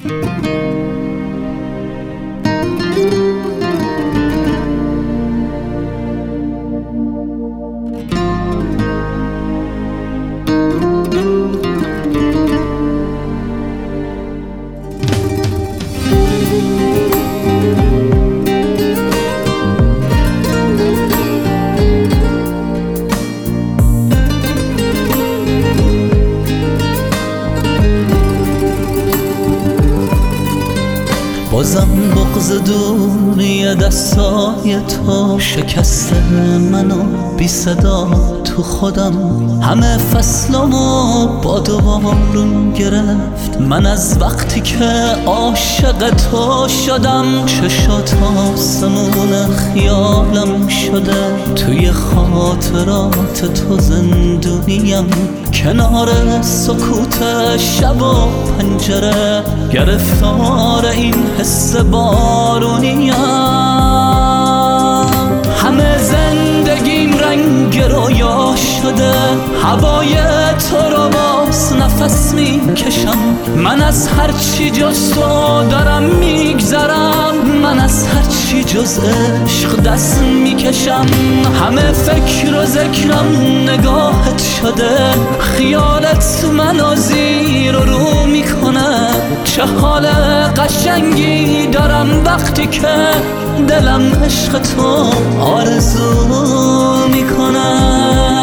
بازم بغض دوری دستای تو شکسته منو بی صدا تو خودم. همه فصلمو با دوبارون گرفت من از وقتی که عاشق تو شدم. چشات آسمون خیالم شده، توی خاطرات تو زندونیم. کنار سکوت شب و پنجره گرفتار این حس بارونیم. همه زندگیم رنگ رویا شده، هوای تو رو باز نفس میکشم. من از هرچی جز تو دارم میگذرم، من از هرچی جز عشق دست میکشم. همه فکر و ذکرم نگاهت شده، خیالت منو زیر و رو میکنه. چه حال قشنگی دارم وقتی که دلم عشق تو آرزو میکنه.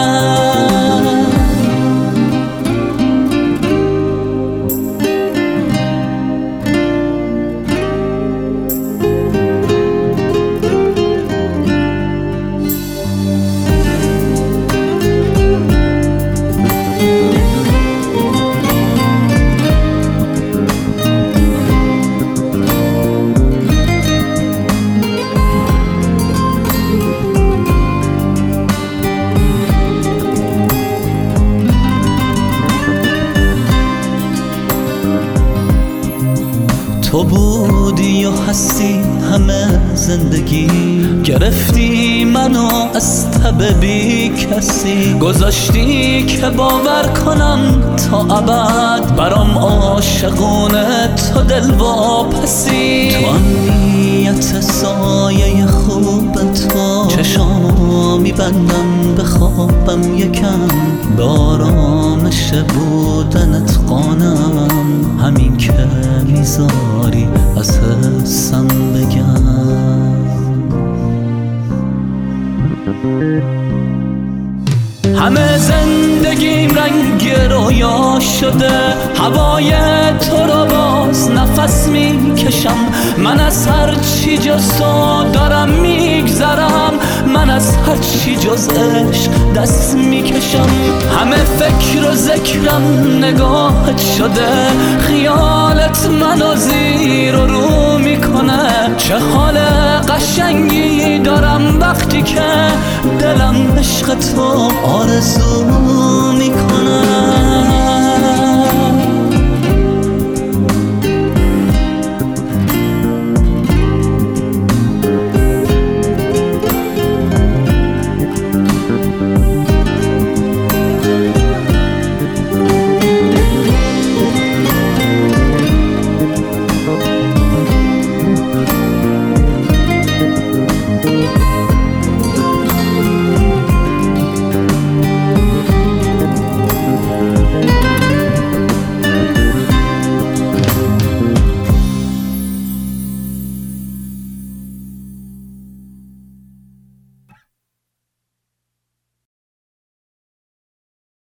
تو بودی و هستی همه زندگی، گرفتی منو از تب بی کسی. گذاشتی که باور کنم تا ابد، برام عاشقونه تو دل واپسی. تو امنیت سایه خوب تو چشامو میبندم بخوابم یکم. به آرامش بودنت قانم، همین که میذاری از حسم بگم. همه زندگیم رنگ رویا شده، هوای تو رو باز نفس میکشم. من از هرچی جز تو دارم میگذرم، من از هرچی جز عشق دست میکشم. همه فکر و ذکرم نگاهت شده، خیالت منو زیر و رو میکنه. چه حال قشنگی دارم وقتی که دلم عشق تو آرزو میکنه.